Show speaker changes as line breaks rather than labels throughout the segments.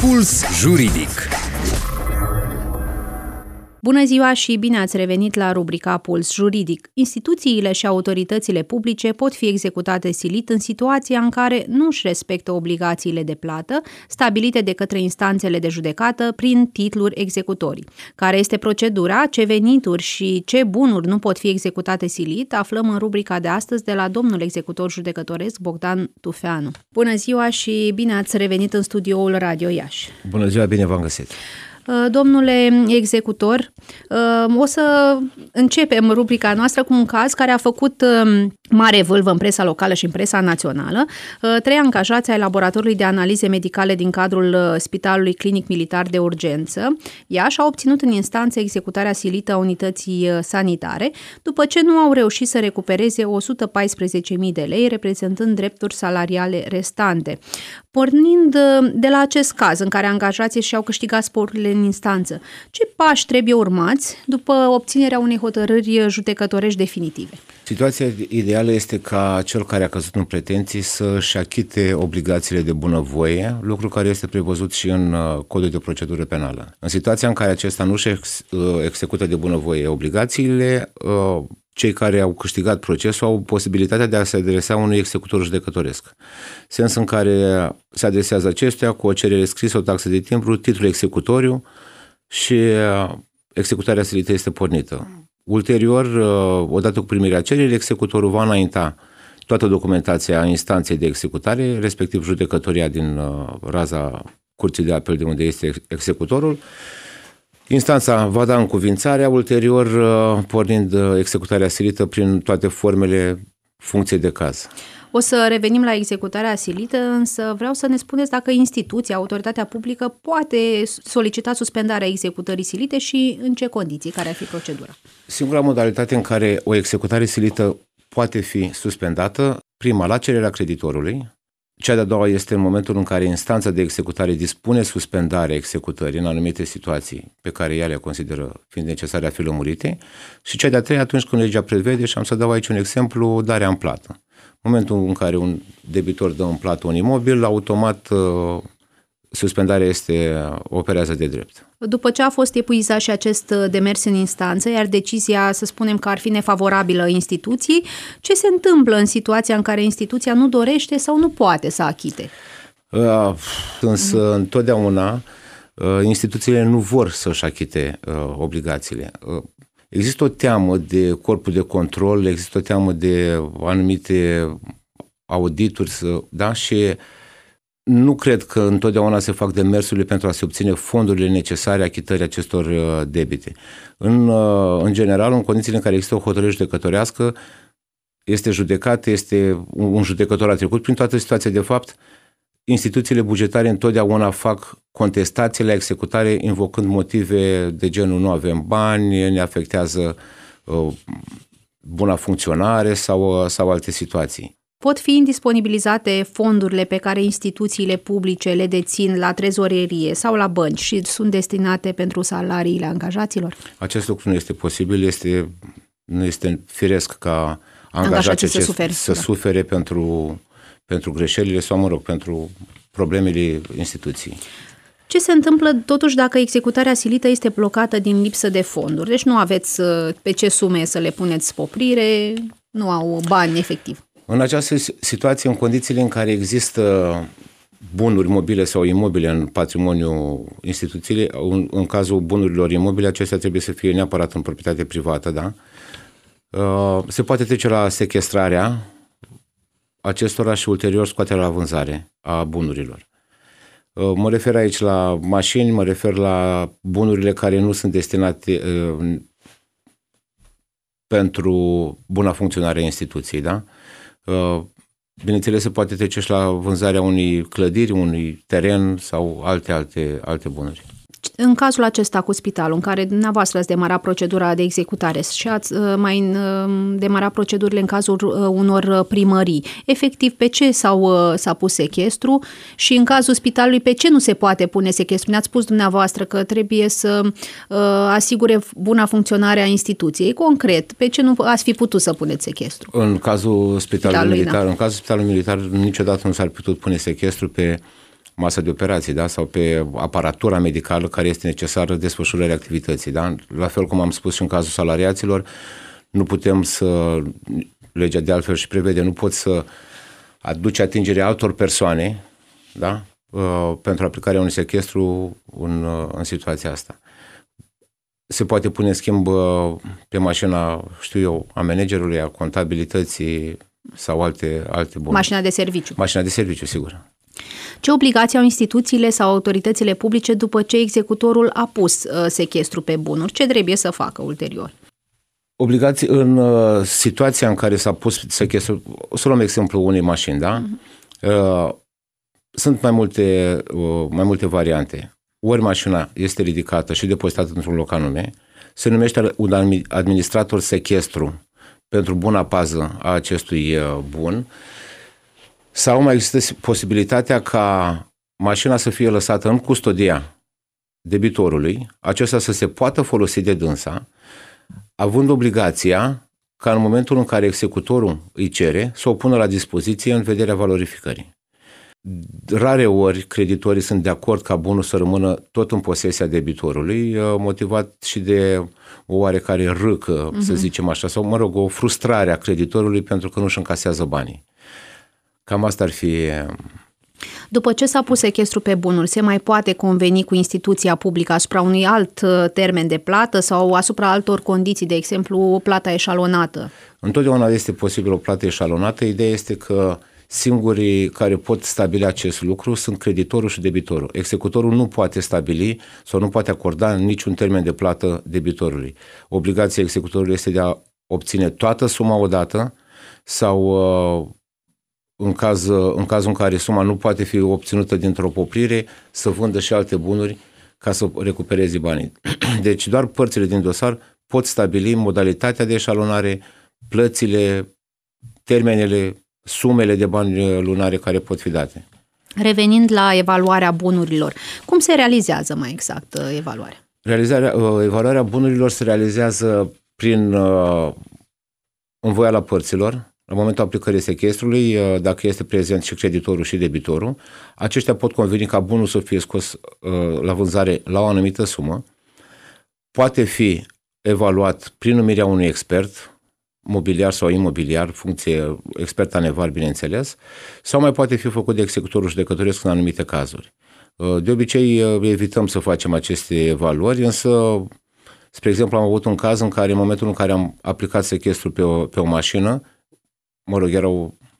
Puls Juridic.
Bună ziua și bine ați revenit la rubrica Puls Juridic. Instituțiile și autoritățile publice pot fi executate silit în situația în care nu își respectă obligațiile de plată stabilite de către instanțele de judecată prin titluri executorii. Care este procedura, ce venituri și ce bunuri nu pot fi executate silit, aflăm în rubrica de astăzi de la domnul executor judecătoresc Bogdan Tufeanu. Bună ziua și bine ați revenit în studioul Radio Iași.
Bună ziua, bine v-am găsit.
Domnule executor, o să începem rubrica noastră cu un caz care a făcut mare vâlvă în presa locală și în presa națională. 3 angajați ai laboratorului de analize medicale din cadrul Spitalului Clinic Militar de Urgență Iași au obținut în instanță executarea silită a unității sanitare, după ce nu au reușit să recupereze 114.000 de lei, reprezentând drepturi salariale restante. Pornind de la acest caz în care angajații și-au câștigat sporurile în instanță, ce pași trebuie urmați după obținerea unei hotărâri judecătorești definitive?
Situația ideală este ca cel care a căzut în pretenții să-și achite obligațiile de bunăvoie, lucru care este prevăzut și în Codul de Procedură Penală. În situația în care acesta nu își execută de bunăvoie obligațiile, cei care au câștigat procesul au posibilitatea de a se adresa unui executor judecătoresc, sens în care se adresează acestuia cu o cerere scrisă, o taxă de timbru, titlul executoriu și executarea silită este pornită. Ulterior, odată cu primirea cererii, executorul va înainta toată documentația instanței de executare, respectiv judecătoria din raza Curții de Apel de unde este executorul. Instanța va da încuvințarea, ulterior pornind executarea silită prin toate formele funcției de caz.
O să revenim la executarea silită, însă vreau să ne spuneți dacă instituția, autoritatea publică poate solicita suspendarea executării silite și în ce condiții, care ar fi procedura?
Singura modalitate în care o executare silită poate fi suspendată, prima, la cererea creditorului. Cea de-a doua este în momentul în care instanța de executare dispune suspendarea executării în anumite situații pe care ea le consideră fiind necesare a fi lămurite, și cea de-a treia atunci când legea prevede, și am să dau aici un exemplu, darea în plată. În momentul în care un debitor dă în plată un imobil, automat suspendarea operează de drept.
După ce a fost epuizat și acest demers în instanță, iar decizia, să spunem că ar fi nefavorabilă instituției, ce se întâmplă în situația în care instituția nu dorește sau nu poate să achite?
Însă, întotdeauna, instituțiile nu vor să-și achite obligațiile. Există o teamă de corpul de control, există o teamă de anumite audituri, da? Și nu cred că întotdeauna se fac demersurile pentru a se obține fondurile necesare achitării acestor debite. În general, în condițiile în care există o hotărâre judecătorească, este judecat, un judecător a trecut prin toată situația de fapt, instituțiile bugetare întotdeauna fac contestații la executare invocând motive de genul nu avem bani, ne afectează buna funcționare sau alte situații.
Pot fi indisponibilizate fondurile pe care instituțiile publice le dețin la trezorerie sau la bănci și sunt destinate pentru salariile angajaților?
Acest lucru nu este posibil, nu este firesc ca angajații să sufere pentru greșelile sau, pentru problemele instituției.
Ce se întâmplă totuși dacă executarea silită este blocată din lipsă de fonduri? Deci nu aveți pe ce sume să le puneți poprire, nu au bani efectiv.
În această situație, în condițiile în care există bunuri mobile sau imobile în patrimoniul instituției, în cazul bunurilor imobile, acestea trebuie să fie neapărat în proprietate privată, da? Se poate trece la sechestrarea acestora și ulterior scoaterea la vânzare a bunurilor. Mă refer aici la mașini, mă refer la bunurile care nu sunt destinate pentru buna funcționare a instituției, da? Bineînțeles, se poate trece și la vânzarea unei clădiri, unui teren sau alte bunuri.
În cazul acesta cu spitalul, în care dumneavoastră ați demarat procedura de executare și ați mai demarat procedurile în cazul unor primării, efectiv pe ce s-a pus sechestru și în cazul spitalului pe ce nu se poate pune sechestru? Ne-ați spus dumneavoastră că trebuie să asigure buna funcționare a instituției. Concret, pe ce nu ați fi putut să puneți sechestru?
În cazul spitalului militar, în cazul spitalului militar niciodată nu s-ar putut pune sechestru pe masa de operații, da? Sau pe aparatura medicală care este necesară desfășurării activității. Da? La fel cum am spus și în cazul salariaților, nu putem să, legea de altfel și prevede, nu poți să aduci atingere altor persoane, da? Pentru aplicarea unui sechestru în situația asta. Se poate pune în schimb pe mașina, știu eu, a managerului, a contabilității sau alte bunuri.
Mașina de serviciu.
Mașina de serviciu, sigur.
Ce obligații au instituțiile sau autoritățile publice după ce executorul a pus sechestru pe bunuri? Ce trebuie să facă ulterior?
Obligații în situația în care s-a pus sechestru, o să luăm exemplu unei mașini, da? Sunt mai multe variante. Ori mașina este ridicată și depozitată într-un loc anume, se numește un administrator sechestru pentru buna pază a acestui bun, sau mai există posibilitatea ca mașina să fie lăsată în custodia debitorului, acesta să se poată folosi de dânsa, având obligația ca în momentul în care executorul îi cere să o pună la dispoziție în vederea valorificării. Rare ori creditorii sunt de acord ca bunul să rămână tot în posesia debitorului, motivat și de o oarecare râcă, să zicem așa, sau mă rog, o frustrare a creditorului pentru că nu-și încasează banii. Cam asta ar fi.
După ce s-a pus sechestru pe bunuri, se mai poate conveni cu instituția publică asupra unui alt termen de plată sau asupra altor condiții, de exemplu, plata eșalonată?
Întotdeauna este posibil o plată eșalonată. Ideea este că singurii care pot stabili acest lucru sunt creditorul și debitorul. Executorul nu poate stabili sau nu poate acorda niciun termen de plată debitorului. Obligația executorului este de a obține toată suma odată sau în cazul în care suma nu poate fi obținută dintr-o poprire, să vândă și alte bunuri ca să recupereze banii. Deci doar părțile din dosar pot stabili modalitatea de eșalonare, plățile, termenele, sumele de bani lunare care pot fi date.
Revenind la evaluarea bunurilor, cum se realizează mai exact evaluarea?
Evaluarea bunurilor se realizează prin învoiala părților. În momentul aplicării sechestrului, dacă este prezent și creditorul și debitorul, aceștia pot conveni ca bunul să fie scos la vânzare la o anumită sumă. Poate fi evaluat prin numirea unui expert, mobiliar sau imobiliar, funcție expert anevar, bineînțeles, sau mai poate fi făcut de executorul judecătoresc în anumite cazuri. De obicei, evităm să facem aceste evaluări, însă, spre exemplu, am avut un caz în care, în momentul în care am aplicat sechestru pe o mașină, mă rog, era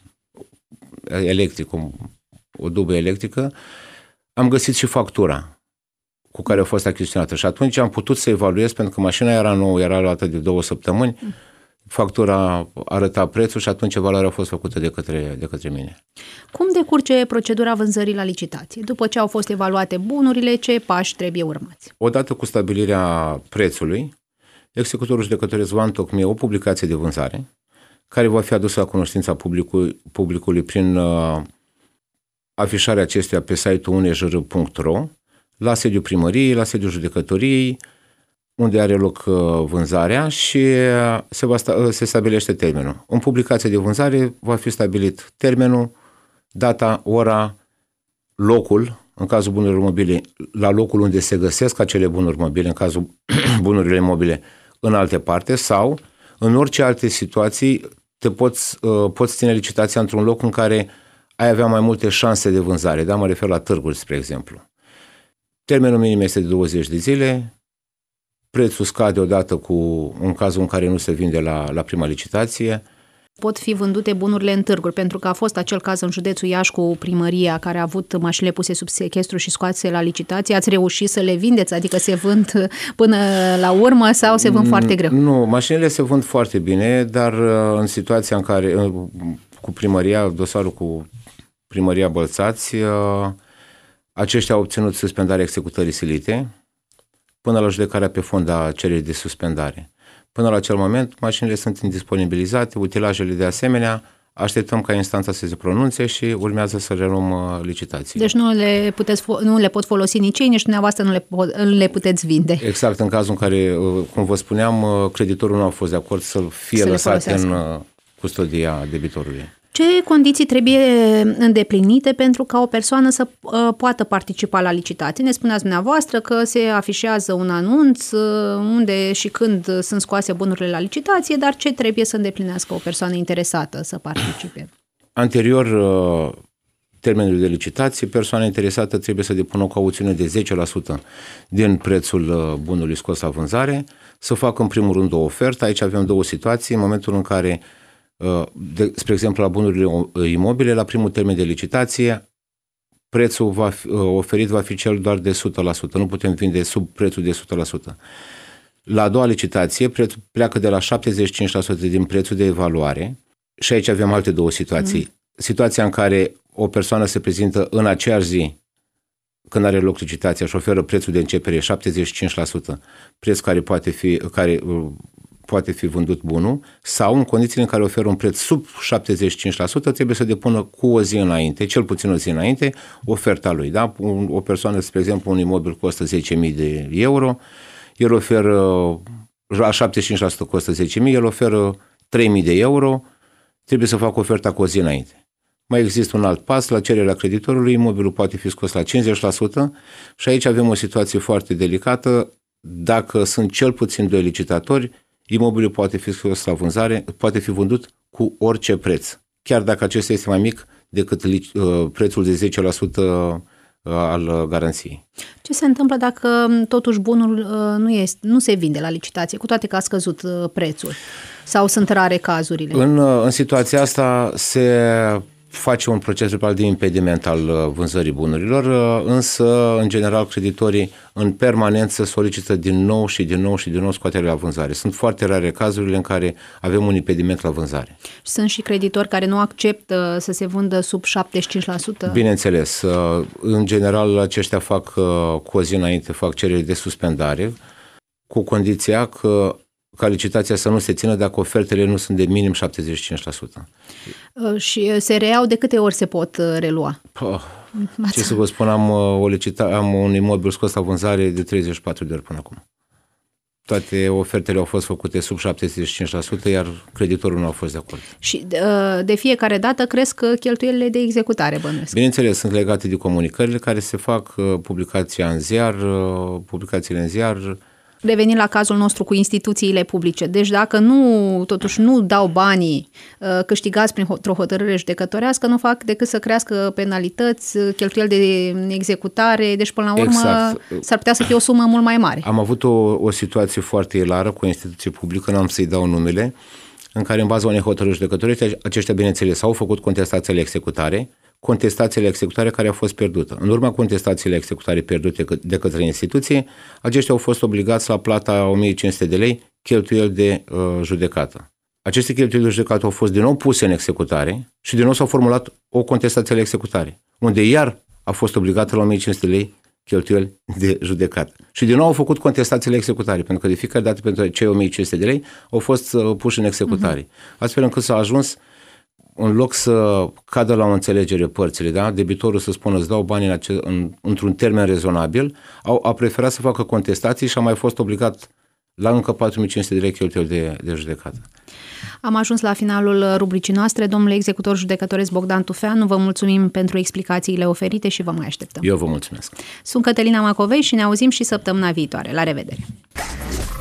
o dubă electrică, am găsit și factura cu care a fost achiziționată și atunci am putut să evaluez, pentru că mașina era nouă, era luată de 2 săptămâni, factura arăta prețul și atunci evaluarea a fost făcută de către mine.
Cum decurge procedura vânzării la licitație? După ce au fost evaluate bunurile, ce pași trebuie urmați?
Odată cu stabilirea prețului, executorul judecătoresc va întocmi o publicație de vânzare care va fi adusă la cunoștința publicului prin afișarea acestuia pe site-ul unejr.ro, la sediul primăriei, la sediul judecătoriei, unde are loc vânzarea și se stabilește termenul. În publicația de vânzare va fi stabilit termenul, data, ora, locul, în cazul bunurilor mobile, la locul unde se găsesc acele bunuri mobile, în cazul bunurilor mobile în alte parte, sau în orice alte situații poți ține licitația într-un loc în care ai avea mai multe șanse de vânzare. Da? Mă refer la târguri, spre exemplu. Termenul minim este de 20 de zile, prețul scade odată în cazul în care nu se vinde la prima licitație.
Pot fi vândute bunurile în târguri, pentru că a fost acel caz în județul Iași cu primăria care a avut mașinile puse sub sechestru și scoase la licitație. Ați reușit să le vindeți? Adică se vând până la urmă sau se vând foarte greu?
Nu, mașinile se vând foarte bine, dar în situația în care cu primăria, dosarul cu primăria Bălțați, aceștia au obținut suspendarea executării silite până la judecarea pe fond a cererii de suspendare. Până la acel moment, mașinile sunt indisponibilizate, utilajele de asemenea, așteptăm ca instanța să se pronunțe și urmează să reluăm licitații.
Deci nu le pot folosi nici ei, nici dumneavoastră nu le puteți vinde.
Exact, în cazul în care, cum vă spuneam, creditorul nu a fost de acord să fie lăsat în custodia debitorului.
Ce condiții trebuie îndeplinite pentru ca o persoană să poată participa la licitație? Ne spuneați dumneavoastră că se afișează un anunț unde și când sunt scoase bunurile la licitație, dar ce trebuie să îndeplinească o persoană interesată să participe?
Anterior termenului de licitație, persoana interesată trebuie să depună o cauțiune de 10% din prețul bunului scos la vânzare, să facă în primul rând o ofertă. Aici avem două situații. În momentul în care, spre exemplu, la bunurile imobile, la primul termen de licitație, prețul oferit va fi cel doar de 100%. Nu putem vinde sub prețul de 100%. La a doua licitație, prețul pleacă de la 75% din prețul de evaluare și aici avem alte două situații. Situația în care o persoană se prezintă în aceeași zi când are loc licitația și oferă prețul de începere 75%, preț care poate fi vândut bunul, sau în condițiile în care oferă un preț sub 75%, trebuie să depună cu o zi înainte, cel puțin o zi înainte, oferta lui. Da? O persoană, spre exemplu, un imobil costă 10.000 de euro, el oferă, la 75% costă 10.000, el oferă 3.000 de euro, trebuie să facă oferta cu o zi înainte. Mai există un alt pas, la cererea creditorului, imobilul poate fi scos la 50% și aici avem o situație foarte delicată. Dacă sunt cel puțin 2 licitatori, imobilul poate fi scos la vânzare, poate fi vândut cu orice preț, chiar dacă acesta este mai mic decât prețul de 10% al garanției.
Ce se întâmplă dacă totuși bunul nu se vinde la licitație, cu toate că a scăzut prețul? Sau sunt rare cazurile?
În situația asta se face un proces verbal de impediment al vânzării bunurilor, însă, în general, creditorii în permanență solicită din nou și din nou și din nou scoaterea la vânzare. Sunt foarte rare cazurile în care avem un impediment la vânzare.
Sunt și creditori care nu acceptă să se vândă sub 75%?
Bineînțeles. În general, aceștia fac cu o zi înainte, fac cereri de suspendare, cu condiția ca licitația să nu se țină dacă ofertele nu sunt de minim 75%.
Și se reiau de câte ori se pot relua?
Ce să vă spun, am un imobil scos la vânzare de 34 de ori până acum. Toate ofertele au fost făcute sub 75%, iar creditorul nu a fost de acord.
Și de fiecare dată cresc cheltuielile de executare, bănuiesc?
Bineînțeles, sunt legate de comunicările care se fac, publicațiile în ziar.
Revenind la cazul nostru cu instituțiile publice. Deci dacă totuși nu dau banii câștigați printr-o hotărâre judecătorească, nu fac decât să crească penalități, cheltuieli de executare, deci până la urmă s-ar putea să fie o sumă mult mai mare.
Am avut o situație foarte ilară cu o instituție publică, n-am să-i dau numele, în care în baza unei hotărâri judecătorești, aceștia, bineînțeles, au făcut contestațiile executare care a fost pierdută. În urma contestațiile executare pierdute de către instituție, aceștia au fost obligați la plata 1500 de lei cheltuieli de judecată. Aceste cheltuieli de judecată au fost din nou puse în executare și din nou s-a formulat o contestație la executare, unde iar a fost obligată la 1500 de lei cheltuieli de judecată. Și din nou au făcut contestațiile executare, pentru că de fiecare dată pentru cei 1500 de lei au fost puși în executare. Astfel încât s-a ajuns, în loc să cadă la o înțelegere părțile, da? Debitorul să spună îți dau banii într-un termen rezonabil, a preferat să facă contestații și a mai fost obligat la încă 4500 de lei cheltuieli de judecată.
Am ajuns la finalul rubricii noastre. Domnule executor judecătoresc Bogdan Tufeanu, vă mulțumim pentru explicațiile oferite și vă mai așteptăm.
Eu vă mulțumesc.
Sunt Cătălina Macovei și ne auzim și săptămâna viitoare. La revedere!